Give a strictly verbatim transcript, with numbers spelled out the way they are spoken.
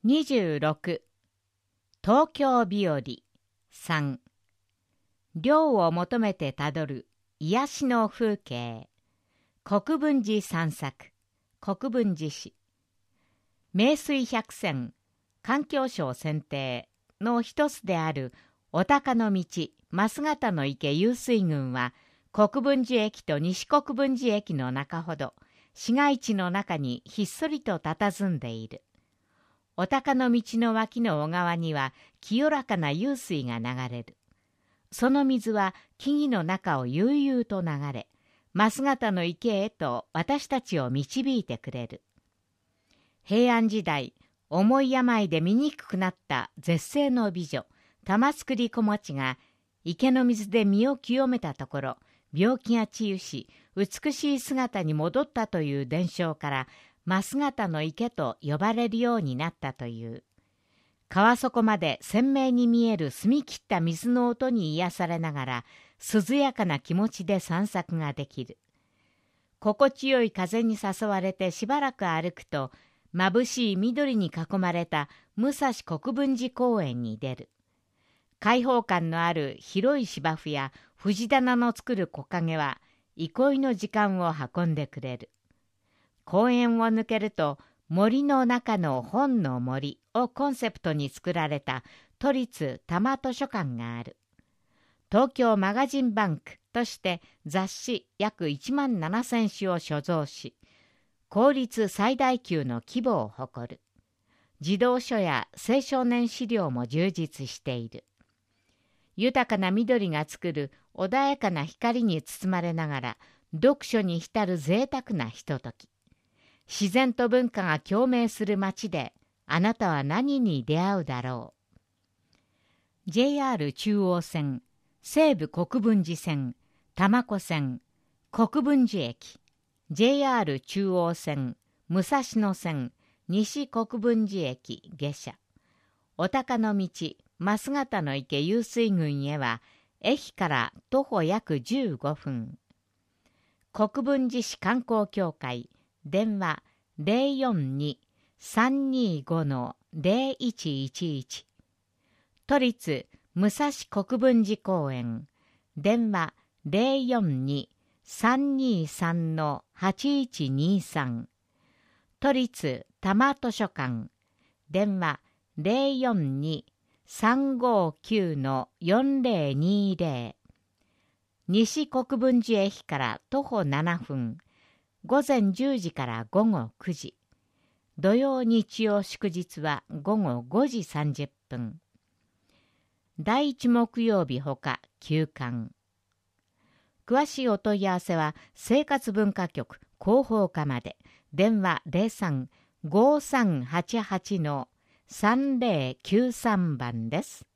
にじゅうろく東京日和さん涼を求めてたどる癒しの風景国分寺散策国分寺市名水百選環境省選定の一つであるお鷹の道増形の池湧水群は国分寺駅と西国分寺駅の中ほど市街地の中にひっそりと佇んでいる。お鷹の道の脇の小川には清らかな湧水が流れる。その水は木々の中を悠々と流れ、増形の池へと私たちを導いてくれる。平安時代、重い病で醜くなった絶世の美女、玉造小持が池の水で身を清めたところ、病気が治癒し、美しい姿に戻ったという伝承から、増形の池と呼ばれるようになったという。川底まで鮮明に見える澄み切った水の音に癒されながら、涼やかな気持ちで散策ができる。心地よい風に誘われてしばらく歩くと、眩しい緑に囲まれた武蔵国分寺公園に出る。開放感のある広い芝生や藤棚の作る木陰は、憩いの時間を運んでくれる。公園を抜けると、森の中の本の森をコンセプトに作られた都立多摩図書館がある。東京マガジンバンクとして雑誌約いちまんななせんしゅを所蔵し、公立最大級の規模を誇る。児童書や青少年資料も充実している。豊かな緑が作る穏やかな光に包まれながら、読書に浸る贅沢なひととき。自然と文化が共鳴する街で、あなたは何に出会うだろう。ジェイアール 中央線、西武国分寺線、多摩湖線、国分寺駅、ジェイアール 中央線、武蔵野線、西国分寺駅下車。お鷹の道、増形の池湧水群へは、駅から徒歩約じゅうごふん。国分寺市観光協会、電話 ゼロよんに さんにご ゼロいちいちいち。都立武蔵国分寺公園、電話 ゼロよんに さんにさん はちいちにさん。都立多摩図書館、電話 ゼロよんに さんごきゅう よんゼロにゼロ。西国分寺駅から徒歩ななふん。午前じゅうじから午後くじ。土曜日曜祝日は午後ごじさんじゅっぷん。第一木曜日ほか休館。詳しいお問い合わせは生活文化局広報課まで。電話 ゼロさん ごさんはちはち さんゼロきゅうさん 番です。